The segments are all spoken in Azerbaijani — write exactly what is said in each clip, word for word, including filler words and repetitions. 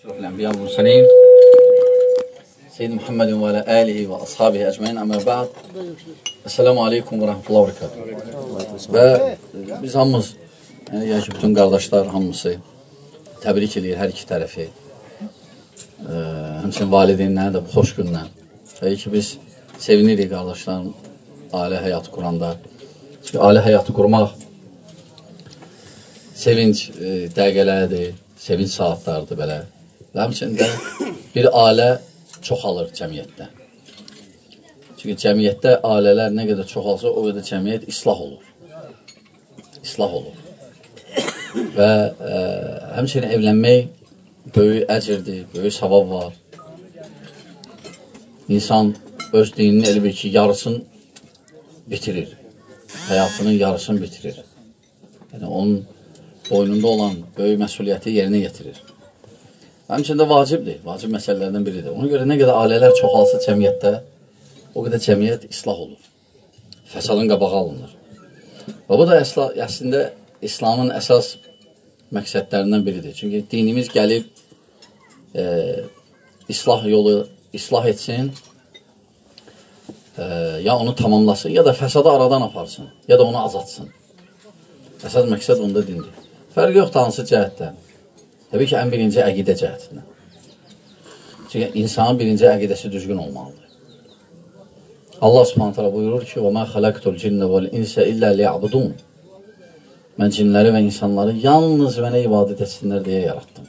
أشرف الأنبياء والمرسلين سيدنا محمد وعلى آله وأصحابه أجمعين أما بعد Esselamu Aleyküm ve Rahmetullahi ve Berekatuhu. Və biz hamımız, yəni, yəni ki, bütün qardaşlar hamısı təbrik edir hər iki tərəfi. E, həmçinin valideynləri də bu xoş gündən. Təbii ki, biz sevinirik qardaşların ailə həyatı quranda. Çünki ailə həyatı qurmaq sevinç e, dəqiqələridir, sevinç saatlardır belə. Və həmçinin də bir ailə çoxalır cəmiyyətdə. Çünki cəmiyyətdə ailələr nə qədər çoxalsa, o qədər cəmiyyət islah olur. İslah olur. Və e, həmçinin evlənmək böyük əcrdir, böyük savab var. İnsan öz dinini elə bir ki, yarısını bitirir. Həyatının yarısını bitirir. Yəni, onun boynunda olan böyük məsuliyyəti yerinə yetirir. Həmçinin də vacibdir, vacib məsələlərdən biridir. Ona görə nə qədər ailələr çoxalsa cəmiyyətdə, o qədər cəmiyyət islah olur. Fəsadın qabağı alınır. Və bu da əsla, əslində İslamın əsas məqsədlərindən biridir. Çünki dinimiz gəlib e, islah yolu islah etsin, e, ya onu tamamlasın, ya da fəsadı aradan aparsın, ya da onu azatsın. Əsas məqsəd onda dindir. Fərq yoxdur hansı cəhətdən. Təbii ki, ən birinci əqidə cəhətindən. Çünki insanın birinci əqidəsi düzgün olmalıdır. Allah subhanət hələ buyurur ki, وَمَا خَلَقْتُ الْجِنَّ وَالْاِنْسَ إِلَّا لِيَعْبُدُونَ Mən cinləri və insanları yalnız mənə ibadət etsinlər deyə yaratdım.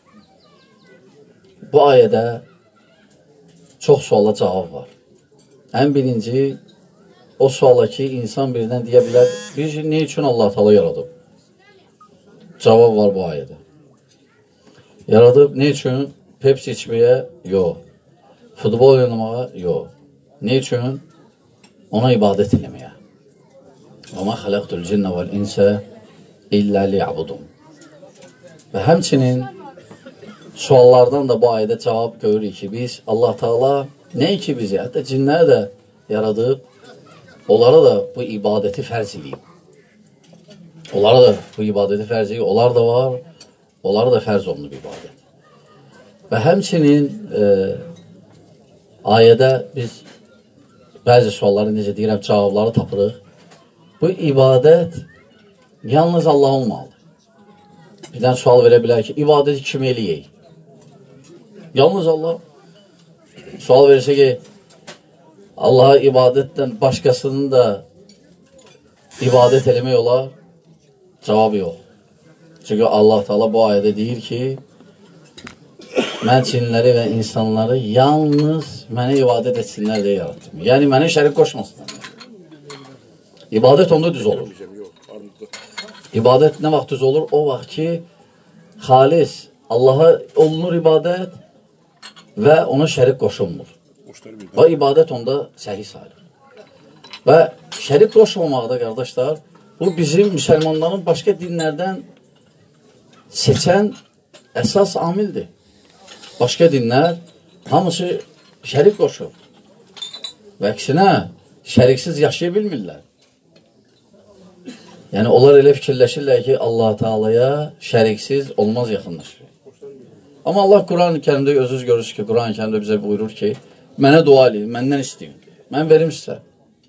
Bu ayədə çox suala cavab var. Ən birinci, o suala ki, insan birdən deyə bilər, biz ne üçün Allah Teala yaradıb? Cavab var bu ayədə. Yaradıb ne üçün? Pepsi içməyə? Yox. Futbol oynamağa? Yox. Ne üçün? Ona ibadət eləməyə. وَمَا خَلَقْتُ الْجِنَّ وَالْاِنْسَ إِلَّا لِيَعْبُدُونَ Və həmçinin suallardan da bu ayədə cavab görürük ki, biz Allah Teala nə ki bizi, hətta cinləri də yaradıb, onlara da bu ibadəti fərz edib. Onlara da bu ibadəti fərz edib, onlar da var, onlara da fərz olunub ibadət. Və həmçinin e, ayədə biz bəzi sualları, necə deyirəm, cavabları tapırıq. Bu ibadət yalnız Allah olmalıdır. Birdən sual verə bilər ki, ibadəti kim eləyək? Yalnız Allah. Sual verirsə ki, Allaha ibadətdən başqasının da ibadət eləmək olar? Cavabı yox. Çünki Allah Teala bu ayədə deyir ki, mən cinləri və insanları yalnız mənə ibadət etsinlər deyə yaratdım. Yəni, mənə şərik qoşmasınlar. İbadət onda düz olur. İbadət nə vaxt düz olur? O vaxt ki, xalis Allaha olunur ibadət və ona şərik qoşulmur. Və ibadət onda səhih sayılır. Və şərik qoşulmaqda, qardaşlar, bu bizim müsəlmanların başqa dinlərdən seçən əsas amildir. Başqa dinlər hamısı şərik qoşur. Və əksinə, şəriksiz yaşaya bilmirlər. Yəni, onlar elə fikirləşirlər ki, Allah Teala'ya şəriksiz olmaz yaxınlaşır. Amma Allah Quran-ı Kərimdə özünüz görürsünüz ki, Quran-ı Kərimdə bizə buyurur ki, mənə dua edin, məndən istəyin. Mən verim sizə.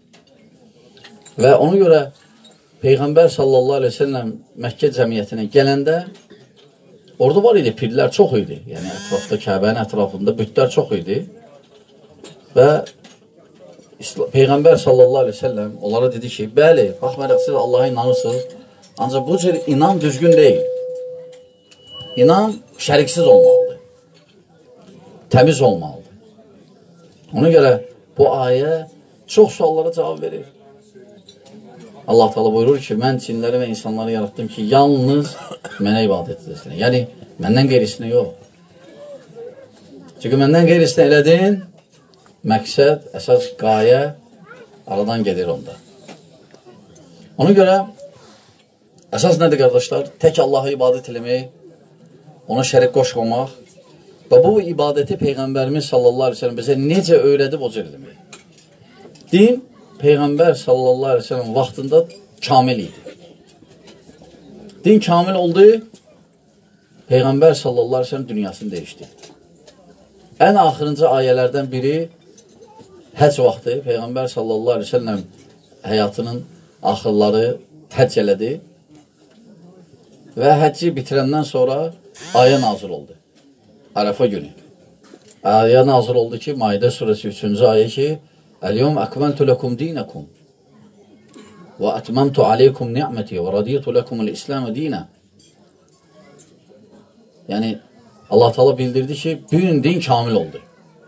Və ona görə Peyğəmbər sallallahu aleyhi ve sellem Məkkə cəmiyyətinə gələndə orada var idi, pirlər çox idi. Yəni, ətrafda, Kəbənin ətrafında bütlər çox idi. Və Peyğəmbər sallallahu aleyhi ve sellem onlara dedi ki, bəli, baxmayaraq siz Allaha inanırsınız, ancaq bu cür inan düzgün deyil. İnan şəriksiz olmalıdır. Təmiz olmalıdır. Ona görə bu ayə çox suallara cavab verir. Allah Teala buyurur ki, mən cinləri və insanları yarattım ki, yalnız mənə ibadət edesin. Yəni, məndən qeyrisinə yox. Çünki məndən qeyrisinə elədin, məqsəd, əsas qayə aradan gedir onda. Ona görə, əsas nədir, qardaşlar? Tək Allaha ibadət eləmək, ona şərik qoşmamaq və bu ibadəti Peyğəmbərimiz sallallahu aleyhi ve sellem bizə necə öyrədib o cür eləmək. Din, Peyğəmbər sallallahu aleyhi ve sellem vaxtında kamil idi. Din kamil oldu, Peyğəmbər sallallahu aleyhi ve sellem dünyasını dəyişdi. Ən axırıncı ayələrdən biri həcc vaxtı. Peyğəmbər sallallahu aleyhi ve sellem həyatının axırları həcc elədi və həcci bitirəndən sonra ayə nazil oldu. Ərəfə günü. Ayə nazil oldu ki, Maidə surəsi üçüncü ayə ki, Əl-yevm əkməltu ləkum dinəkum və ətməmtu aleykum ni'məti və radiyyətu ləkumul İslamə dinə. Yəni, Allah Teala bildirdi ki, bir gün din kamil oldu.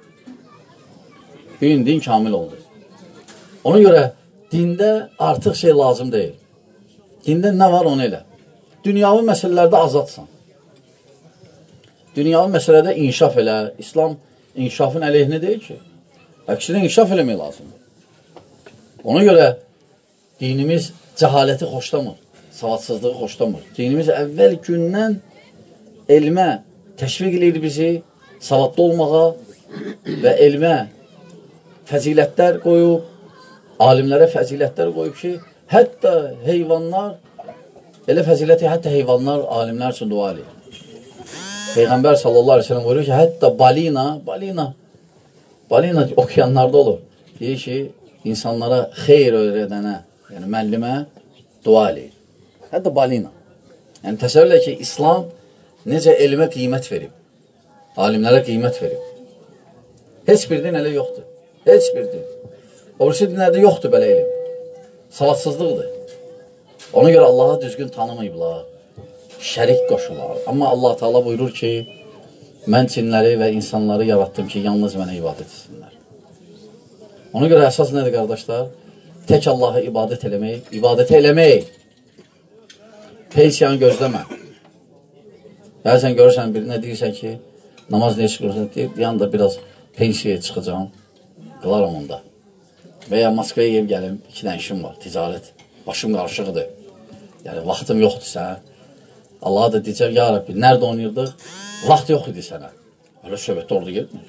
Bir gün din kamil oldu. Ona görə dində artıq şey lazım deyil. Dində nə var onu elə. Dünyavi məsələlərdə azadsan. Dünyavi məsələdə inkişaf elə. İslam inkişafın əleyhinə deyil ki. Əksinə inkişaf eləmək lazımdır. Ona görə dinimiz cəhaləti xoşlamır, savadsızlığı xoşlamır. Dinimiz əvvəl gündən elmə təşviq edir bizi, savadlı olmağa və elmə fəzilətlər qoyub, alimlərə fəzilətlər qoyub ki, hətta heyvanlar, elə fəziləti, hətta heyvanlar alimlər üçün dua edir. Peyğəmbər sallallahu aleyhi ve sellem buyuruyor ki, hətta balina, balina, balina okeanlarda olur. Deyir ki, insanlara xeyr öyrədənə, yəni müəllimə dua edir. Hətta balina. Yəni təsəvvürlə ki, İslam necə elmə qiymət verib, alimlərə qiymət verib. Heç bir din elə yoxdur. Heç bir din. Oruçlu dinlərdə yoxdur belə elm. Savadsızlıqdır. Ona görə Allaha düzgün tanımayıblar. Şərik qoşular. Amma Allah Teala buyurur ki, mən cinləri və insanları yaratdım ki, yalnız mənə ibadət etsinlər. Ona görə əsas nədir, qardaşlar? Tək Allah'a ibadət eləmək, ibadət eləmək. Pensiyanı gözləmə. Bəzən görürsən, birinə deyirsən ki, namaz neyə çıxırsan, deyir, yanında biraz pensiyaya çıxacağım, qılaram onda. Və ya Moskvaya ev gəlim, iki dənə işim var, ticarət, başım qarışıqdır. Yəni, vaxtım yoxdur sənə. Allah'a da deyəcəm, ya Rabbi, nerede oynayırdıq? Vaxt yox idi sənə. Öyle söhbətdə orada getmir.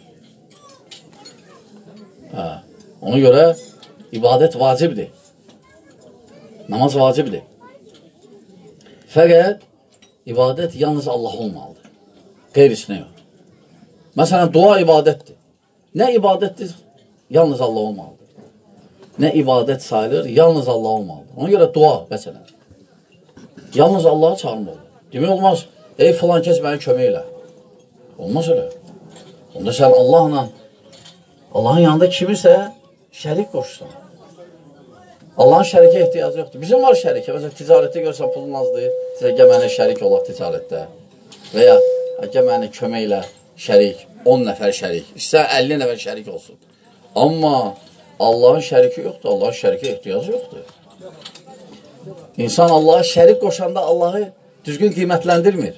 Hə. Ona görə ibadət vacibdir. Namaz vacibdir. Fəqət ibadət yalnız Allah olmalıdır. Qeyrisinə yox. Məsələn, dua ibadətdir. Nə ibadətdir? Yalnız Allah olmalıdır. Nə ibadət sayılır? Yalnız Allah olmalıdır. Ona görə dua, məsələn. Yalnız Allah'a çağırmalıdır. Demək olmaz, ey filan kəs məni kömək elə. Olmaz elə. Onda sən Allahla, Allahın yanında kimirsə, şərik qoşursan. Allahın şərikə ehtiyacı yoxdur. Bizim var şərikə. Məsələn, ticarətdə görsən pulun azdır. Sizə gəl mənə şərik olaq ticarətdə. Və ya gəl mənə kömək elə şərik. on nəfər şərik. İstər əlli nəfər şərik olsun. Amma Allahın şəriki yoxdur. Allahın şərikə ehtiyacı yoxdur. İnsan Allah'a şərik qoşanda Allah'ı düzgün qiymətləndirmir.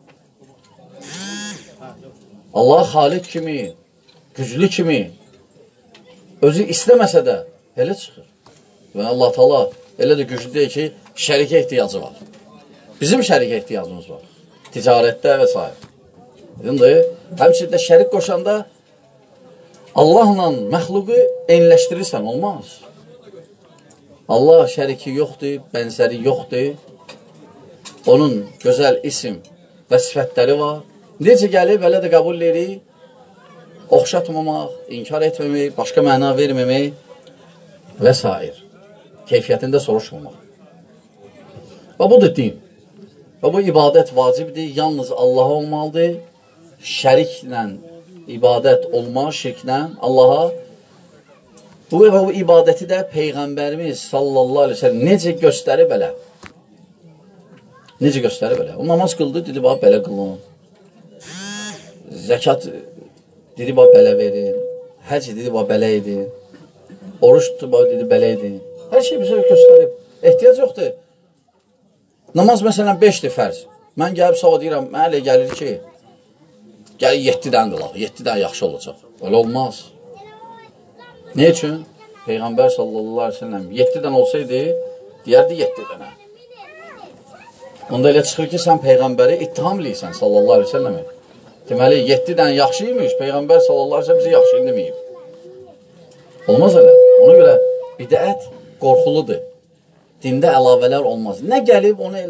Allah xaliq kimi, güclü kimi, özü istəməsə də elə çıxır. Və Allah Teala elə də güclü deyir ki, şərikə ehtiyacı var. Bizim şərikə ehtiyacımız var. Ticarətdə və s. İndi, həmçində şərik qoşanda Allahla məxluqu eyniləşdirirsən, olmaz. Allah şəriki yoxdur, bənzəri yoxdur. Onun gözəl isim və sifətləri var. Necə gəlib, elə də qəbul edir, oxşatmamaq, inkar etməmək, başqa məna verməmək və s. Keyfiyyətində soruşmamaq. Və bu da din. Və bu ibadət vacibdir, yalnız Allah olmalıdır. Şəriklə ibadət olmaz, şirklə Allaha. Bu, bu ibadəti də Peyğəmbərimiz sallallahu aleyhi ve sellem necə göstərib elə? Necə göstərib elə? O namaz qıldı, dedi, bax, belə qılın. Zəkat, dedi, bax, belə verin. Həc, dedi, bax, belə edin. Oruç tutdu, bax, dedi, belə edin. Hər şey bizə göstərib. Ehtiyac yoxdur. Namaz, məsələn, beşdir fərz. Mən gəlib sava deyirəm, mənə elə gəlir ki, gəlir yeddidən qılaq, yeddidən yaxşı olacaq. Öyle olmaz. Ne üçün? Peyğəmbər sallallahu aleyhi ve sellem yeddidən olsaydı, deyərdi yeddi dənə. Onda elə çıxır ki, sən Peyğəmbəri ittiham eləyirsən sallallahu aleyhi ve sellemə. Deməli, yeddidən yaxşıymış, Peyğəmbər sallallahu aleyhi ve sellem bizi yaxşı eləməyib. Olmaz elə. Ona görə bidət qorxuludur. Dində əlavələr olmaz. Nə gəlib, onu elə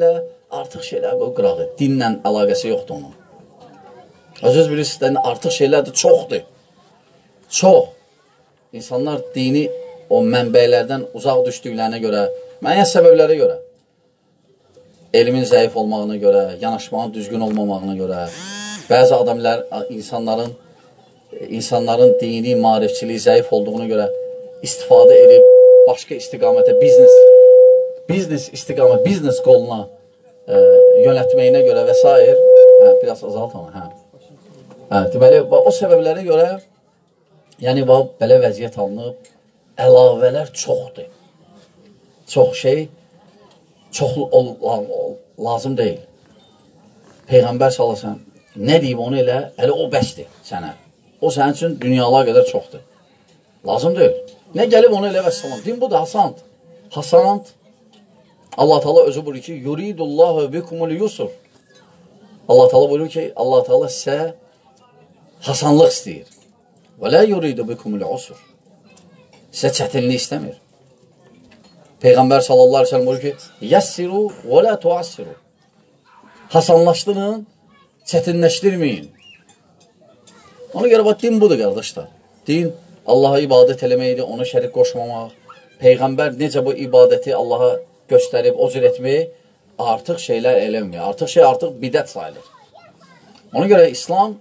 artıq şeylər qoy qırağı. Dinlə əlaqəsi yoxdur onun. Özünüz bilirsiniz, artıq şeylər də çoxdur. Çox. İnsanlar dini o mənbəylərdən uzaq düşdüklərinə görə, müəyyən səbəblərə görə, elmin zəif olmağına görə, yanaşmağın düzgün olmamağına görə, bəzi adamlar, insanların insanların dini, marifçiliyi zəif olduğuna görə istifadə edib başqa istiqamətə, biznes biznes istiqamət, biznes qoluna e, yönətməyinə görə və s. Hə, biraz azalt ama, hə. Hə, deməli, o səbəblərə görə, yəni, belə vəziyyət alınıb, əlavələr çoxdur. Çox şey, çox lazım deyil. Peyğəmbər salasən, nə deyib onu elə, elə o bəsdir sənə. O sənin üçün dünyalar qədər çoxdur. Lazım deyil. Nə gəlib onu elə və salam. Din bu da hasant. Hasant. Allah Teala özü buyurur ki, yuridullahu bikumul yusur. Allah Teala buyurur ki, Allah Teala sizə hasanlıq istəyir. Və la yuridu bikumul usur. Sizə çətinlik istəmir. Peyğəmbər sallallahu aleyhi ve sellem buyurur ki, yəssiru və la tuassiru. Hasanlaşdırın, çətinləşdirməyin. Ona görə bax, din budur, qardaşlar. Din, Allaha ibadət eləməkdir, ona şərik qoşmamaq. Peyğəmbər necə bu ibadəti Allaha göstərib, o cür etmək, artıq şeylər eləmir. Artıq şey, artıq bidət sayılır. Ona görə İslam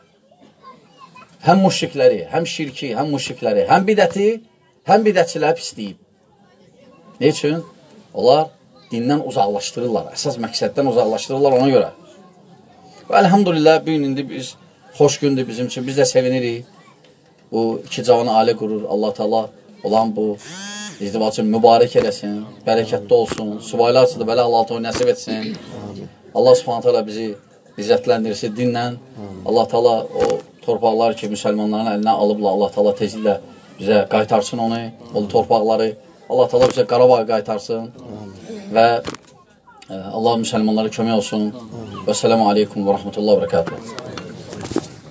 həm müşrikləri, həm şirki, həm müşrikləri, həm bidəti, həm bidətçilər pisləyib. Ne üçün? Onlar dindən uzaqlaşdırırlar, əsas məqsəddən uzaqlaşdırırlar ona görə. Və əlhamdülillah, bu gün indi biz, xoş gündür bizim üçün, biz də sevinirik. Bu iki cavanı ailə qurur, Allah Teala olan bu izdivacını mübarək eləsin, bərəkətli olsun, subaylar üçün də belə Allah Teala nəsib etsin. Allah Subhanahu Teala bizi izzətləndirsin dinlə. Allah Teala o torpaqlar ki, müsəlmanların əlinə alıbla, Allah Teala tezliklə bizə qaytarsın onu, o torpaqları. Allah Teala bizə Qarabağı qaytarsın və Allah müsəlmanlara kömək olsun. Və sələmu aleykum və rəhmətullah və bərəkatuhu.